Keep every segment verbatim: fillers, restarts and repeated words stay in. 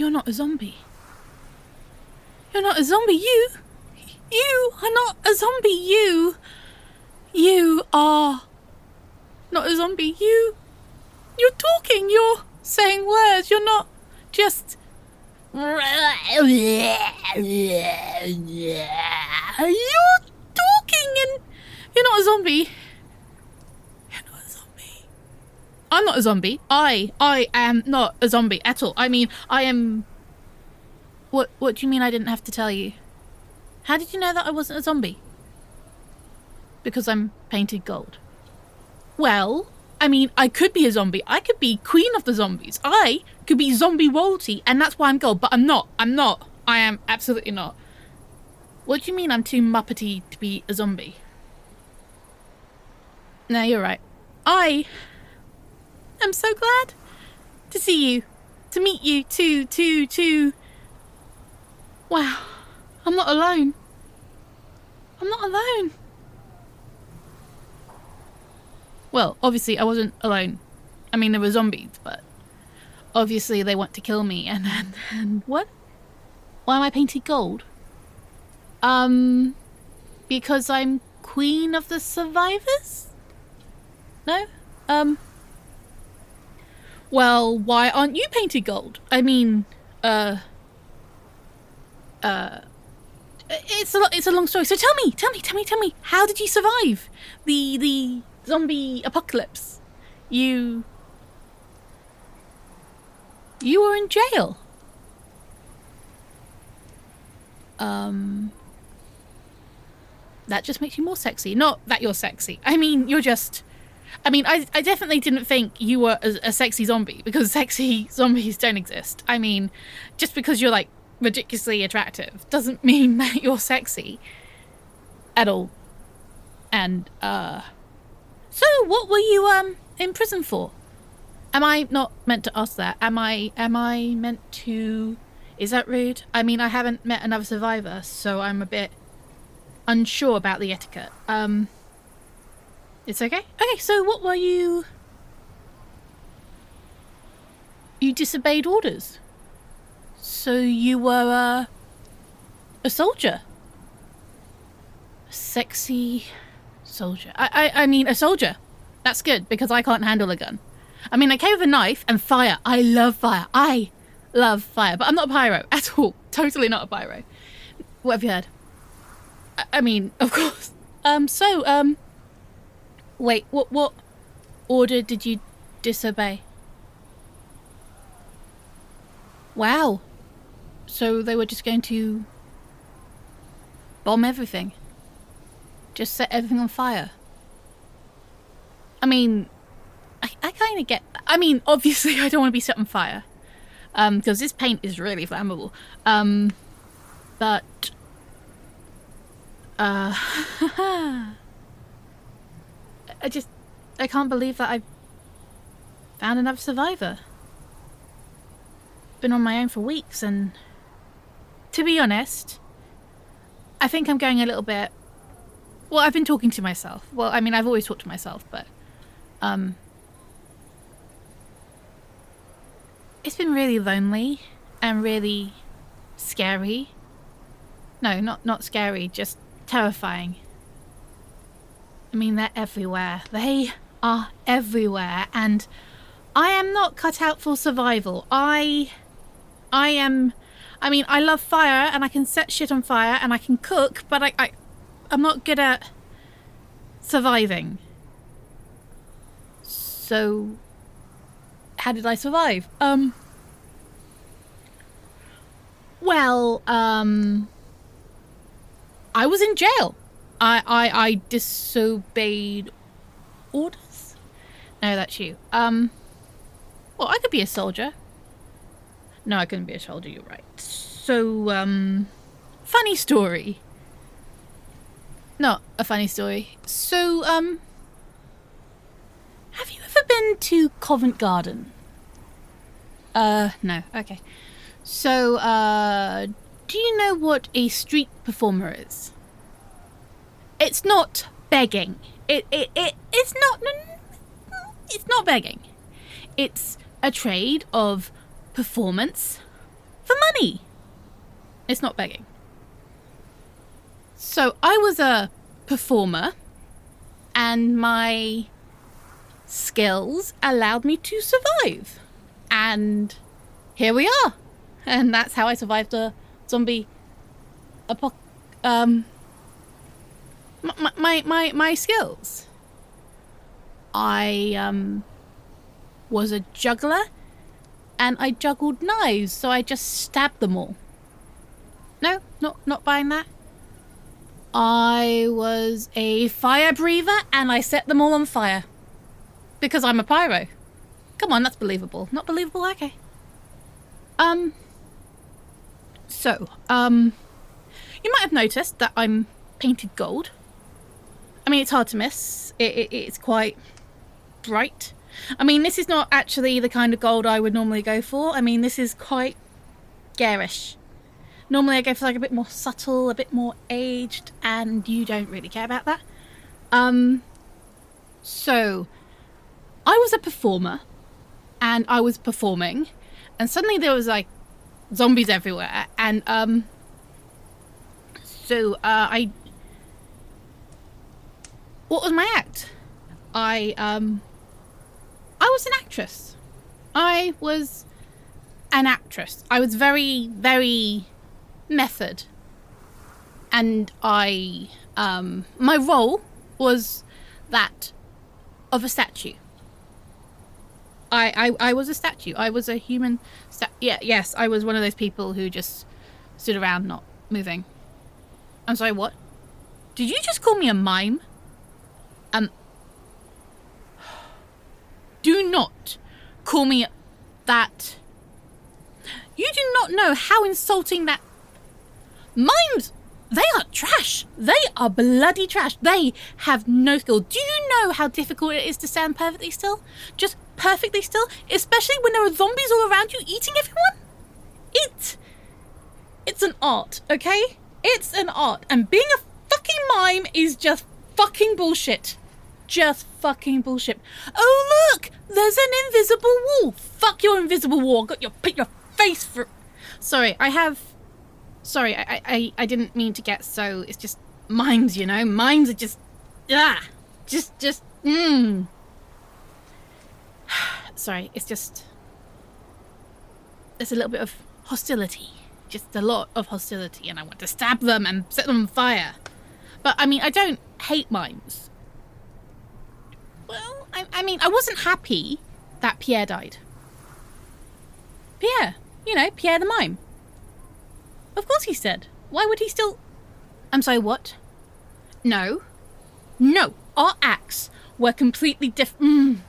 You're not a zombie. You're not a zombie. You... You are not a zombie. You... You are... not a zombie. You... You're talking. You're saying words. You're not just... You're talking and... You're not a zombie. You're not a zombie. I'm not a zombie. I... I am not a zombie at all. I mean, I am... What, what do you mean I didn't have to tell you? How did you know that I wasn't a zombie? Because I'm painted gold. Well, I mean, I could be a zombie. I could be queen of the zombies. I could be zombie royalty, and that's why I'm gold. But I'm not. I'm not. I am absolutely not. What do you mean I'm too muppety to be a zombie? No, you're right. I am so glad to see you. To meet you. To, to, to... Wow. I'm not alone. I'm not alone. Well, obviously I wasn't alone. I mean, there were zombies, but obviously they want to kill me. And, and, and what? Why am I painted gold? Um, because I'm queen of the survivors? No? Um, well, why aren't you painted gold? I mean, uh, uh, it's a, it's a long story. So tell me, tell me, tell me, tell me, how did you survive the, the zombie apocalypse? You, you were in jail. Um, that just makes you more sexy. Not that you're sexy. I mean, you're just, I mean, I, I definitely didn't think you were a, a sexy zombie, because sexy zombies don't exist. I mean, just because you're like ridiculously attractive doesn't mean that you're sexy at all. And, uh, so what were you, um, in prison for? Am I not meant to ask that? Am I, am I meant to, is that rude? I mean, I haven't met another survivor, so I'm a bit unsure about the etiquette. Um, it's okay? Okay, so what were you, you disobeyed orders. So you were, uh, a soldier. A sexy soldier. I, I, I mean, a soldier. That's good, because I can't handle a gun. I mean, I came with a knife and fire. I love fire. I love fire. But I'm not a pyro at all. Totally not a pyro. What have you heard? I, I mean, of course. Um, so, um... Wait, what, what order did you disobey? Wow. So they were just going to bomb everything. Just set everything on fire. I mean, I, I kind of get... I mean, obviously I don't want to be set on fire. Um, because this paint is really flammable. Um, but... Uh... I just... I can't believe that I found another survivor. Been on my own for weeks, and... To be honest, I think I'm going a little bit... Well, I've been talking to myself. Well, I mean, I've always talked to myself, but... Um... It's been really lonely and really scary. No, not, not scary, just terrifying. I mean, they're everywhere. They are everywhere, and I am not cut out for survival. I... I am... I mean, I love fire, and I can set shit on fire, and I can cook, but I, I, I'm not good at surviving. So, how did I survive? Um, well, um, I was in jail. I, I, I disobeyed orders? No, that's you. Um, well, I could be a soldier. No, I couldn't be a soldier, you're right. So, um, funny story. Not a funny story. So, um, have you ever been to Covent Garden? Uh, no, okay. So, uh, do you know what a street performer is? It's not begging. It, it, it, it's not, it's not begging. It's a trade of performance, for money. It's not begging. So I was a performer, and my skills allowed me to survive. And here we are. And that's how I survived a zombie apoc... Um... My, my, my, my skills. I, um... was a juggler, and I juggled knives, so I just stabbed them all. No, not, not buying that. I was a fire breather, and I set them all on fire. Because I'm a pyro. Come on, that's believable. Not believable? Okay. Um... So, um... you might have noticed that I'm painted gold. I mean, it's hard to miss. It, it, it's quite bright. I mean, this is not actually the kind of gold I would normally go for. I mean, this is quite garish. Normally I go for like a bit more subtle, a bit more aged, and you don't really care about that. Um, so, I was a performer, and I was performing, and suddenly there was like zombies everywhere, and um, so uh, I... What was my act? I, um... I was an actress. I was an actress. I was very, very method. And I, um, my role was that of a statue. I, I, I was a statue. I was a human sta- Yeah, yes, I was one of those people who just stood around not moving. I'm sorry, what? Did you just call me a mime? Um... Do not call me that. You do not know how insulting that... Mimes, they are trash. They are bloody trash. They have no skill. Do you know how difficult it is to stand perfectly still? Just perfectly still? Especially when there are zombies all around you eating everyone? It... It's an art, okay? It's an art. And being a fucking mime is just fucking bullshit. Just fucking bullshit. Oh, look! There's an invisible wall. Fuck your invisible wall. Got your put your face for... Sorry, I have... Sorry, I, I, I didn't mean to get so... It's just mimes, you know? Mimes are just... Ah! Just, just... Mmm. Sorry, it's just... There's a little bit of hostility. Just a lot of hostility. And I want to stab them and set them on fire. But, I mean, I don't hate mimes. Well, I, I mean, I wasn't happy that Pierre died. Pierre. You know, Pierre the mime. Of course he's dead. Why would he still... I'm sorry, what? No. No. Our acts were completely different. Mm.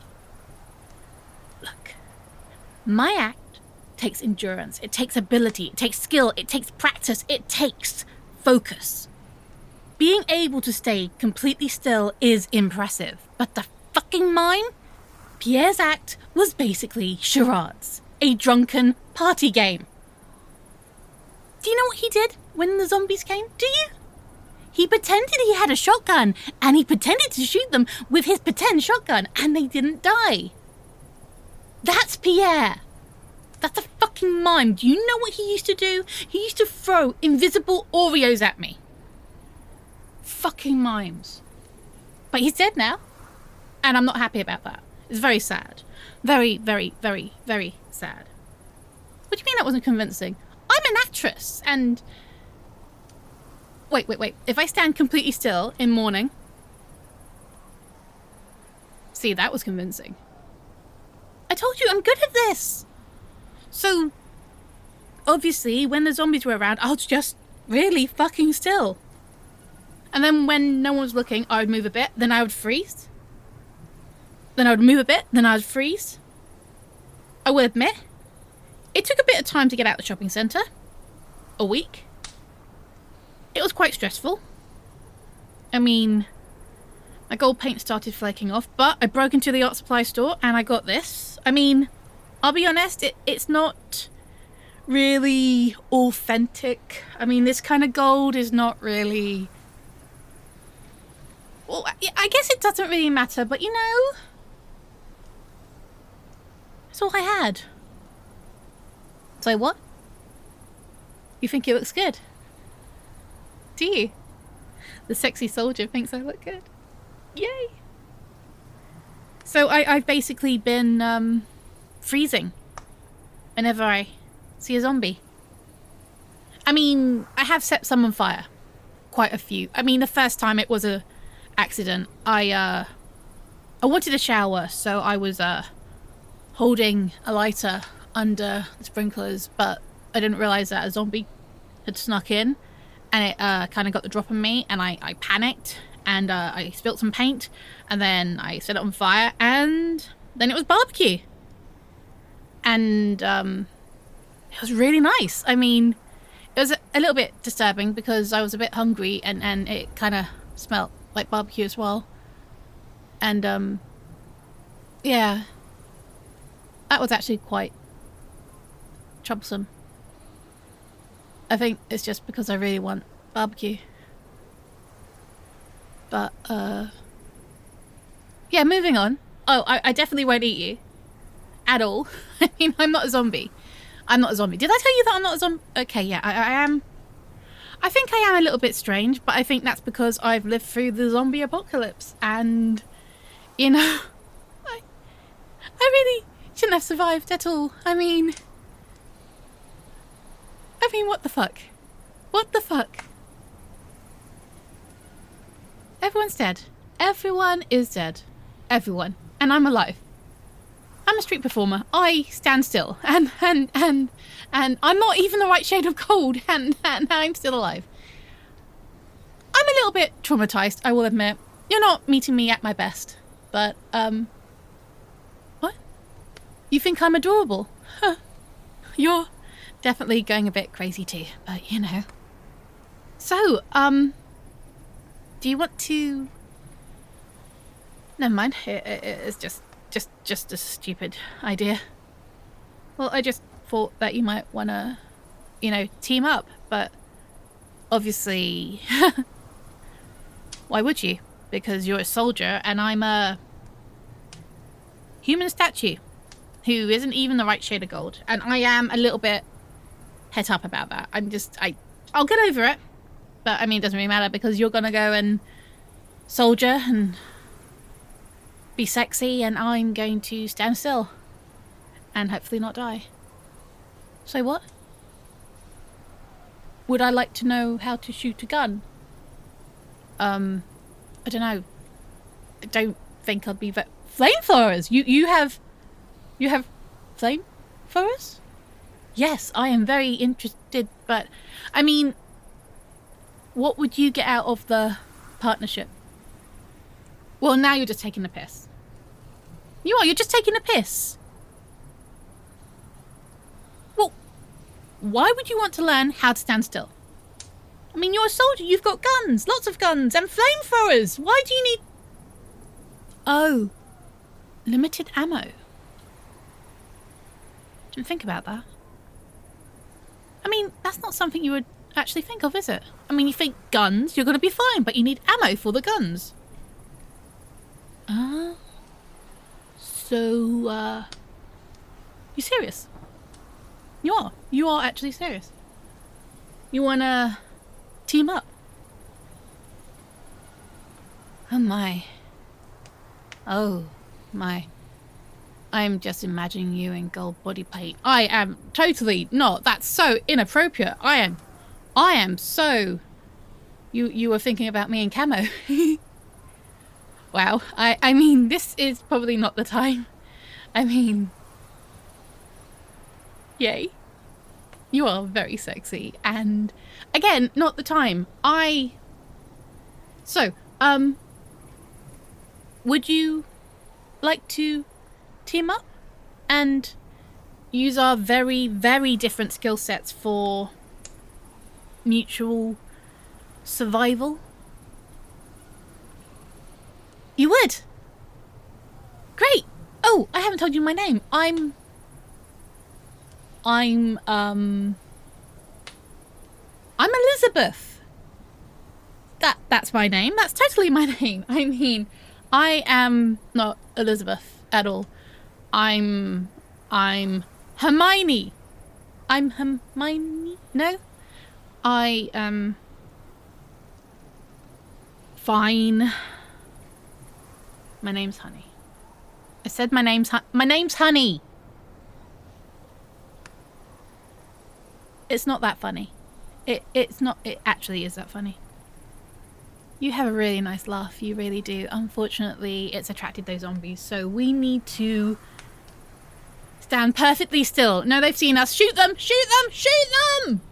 Look. My act takes endurance. It takes ability. It takes skill. It takes practice. It takes focus. Being able to stay completely still is impressive. But the fucking mime? Pierre's act was basically charades. A drunken party game. Do you know what he did when the zombies came? Do you? He pretended he had a shotgun, and he pretended to shoot them with his pretend shotgun, and they didn't die. That's Pierre. That's a fucking mime. Do you know what he used to do? He used to throw invisible Oreos at me. Fucking mimes. But he's dead now. And I'm not happy about that. It's very sad. Very, very, very, very sad. What do you mean that wasn't convincing? I'm an actress, and... Wait, wait, wait. If I stand completely still in mourning... See, that was convincing. I told you, I'm good at this! So, obviously, when the zombies were around, I was just really fucking still. And then when no one was looking, I would move a bit, then I would freeze. Then I would move a bit, then I would freeze. I will admit, it took a bit of time to get out of the shopping centre. A week. It was quite stressful. I mean, my gold paint started flaking off, but I broke into the art supply store and I got this. I mean, I'll be honest, it, it's not really authentic. I mean, this kind of gold is not really... Well, I guess it doesn't really matter, but you know... That's all I had. So what? You think it looks good? Do you? The sexy soldier thinks I look good. Yay! So I, I've basically been um, freezing whenever I see a zombie. I mean, I have set some on fire. Quite a few. I mean, the first time it was a accident. I uh, I wanted a shower, so I was uh, holding a lighter under the sprinklers, but I didn't realise that a zombie had snuck in, and it uh, kind of got the drop on me, and I, I panicked, and uh, I spilt some paint, and then I set it on fire, and then it was barbecue. And um, it was really nice. I mean, it was a, a little bit disturbing because I was a bit hungry, and, and it kind of smelled like barbecue as well. And um, yeah, that was actually quite troublesome. I think it's just because I really want barbecue. But, uh... yeah, moving on. Oh, I, I definitely won't eat you. At all. I mean, I'm not a zombie. I'm not a zombie. Did I tell you that I'm not a zombie? Okay, yeah, I, I am... I think I am a little bit strange, but I think that's because I've lived through the zombie apocalypse. And, you know... I, I really shouldn't have survived at all. I mean... I mean, what the fuck? What the fuck? Everyone's dead. Everyone is dead. Everyone. And I'm alive. I'm a street performer. I stand still. And, and, and, and I'm not even the right shade of cold. And, and I'm still alive. I'm a little bit traumatized, I will admit. You're not meeting me at my best. But, um... what? You think I'm adorable? Huh. You're... definitely going a bit crazy too, but you know. So, um, do you want to? Never mind. It, it, it's just, just, just a stupid idea. Well, I just thought that you might want to, you know, team up, but obviously, why would you? Because you're a soldier and I'm a human statue who isn't even the right shade of gold, and I am a little bit het up about that. I'm just, I, I'll get over it. But, I mean, it doesn't really matter because you're going to go and soldier and be sexy, and I'm going to stand still and hopefully not die. So what? Would I like to know how to shoot a gun? Um, I don't know. I don't think I'd be... Ve- Flamethrowers! You, you have... You have flamethrowers? Yes, I am very interested, but I mean, what would you get out of the partnership? Well, now you're just taking the piss. You are, you're just taking the piss. Well, why would you want to learn how to stand still? I mean, you're a soldier, you've got guns, lots of guns, and flamethrowers. Why do you need... Oh, limited ammo. Didn't think about that. I mean, that's not something you would actually think of, is it? I mean, you think guns, you're going to be fine, but you need ammo for the guns. Ah. Uh, so, uh... you serious? You are. You are actually serious. You want to team up? Oh, my. Oh, my. I'm just imagining you in gold body paint. I am totally not. That's so inappropriate. I am, I am so... You you were thinking about me in camo. Wow. I, I mean, this is probably not the time. I mean... Yay. You are very sexy. And, again, not the time. I... So, um... would you like to team up and use our very, very different skill sets for mutual survival? You would? Great! Oh, I haven't told you my name. I'm... I'm, um... I'm Elizabeth. That, that's my name. That's totally my name. I mean, I am not Elizabeth at all. I'm... I'm Hermione. I'm Hermione? No? I, um... Fine. My name's Honey. I said my name's Hu- My name's Honey! It's not that funny. It It's not... It actually is that funny. You have a really nice laugh. You really do. Unfortunately, it's attracted those zombies, so we need to... stand perfectly still. No, they've seen us. Shoot them! Shoot them! Shoot them!